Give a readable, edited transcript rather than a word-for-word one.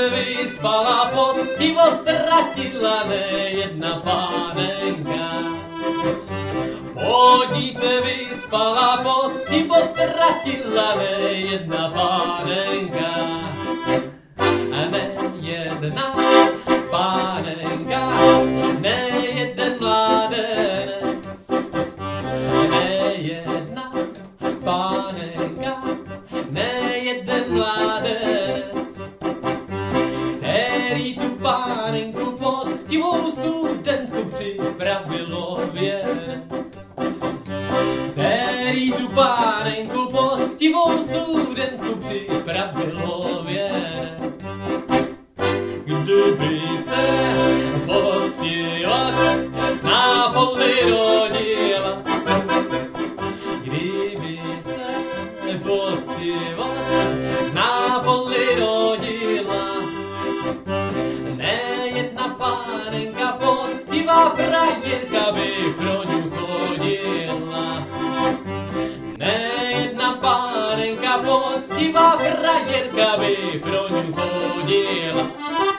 se vyspala, poctivo ztratila nejedna pánenka. Pod ní se vyspala, poctivo ztratila nejedna pánenka. A nejedna pánenka, nejeden mládenec. Nejedna pánenka, nejeden mládenec, který tu pánenku poctivou studentku připravilo věnec. Který tu pánenku poctivou studentku připravilo věnec. Kdyby se poctivost na poli rodila, kdyby se poctivost na poli rodila, nejedna pánenka poctivá frajerka by pro ňu chodila. Nejedna pánenka poctivá frajerka by pro ňu chodila.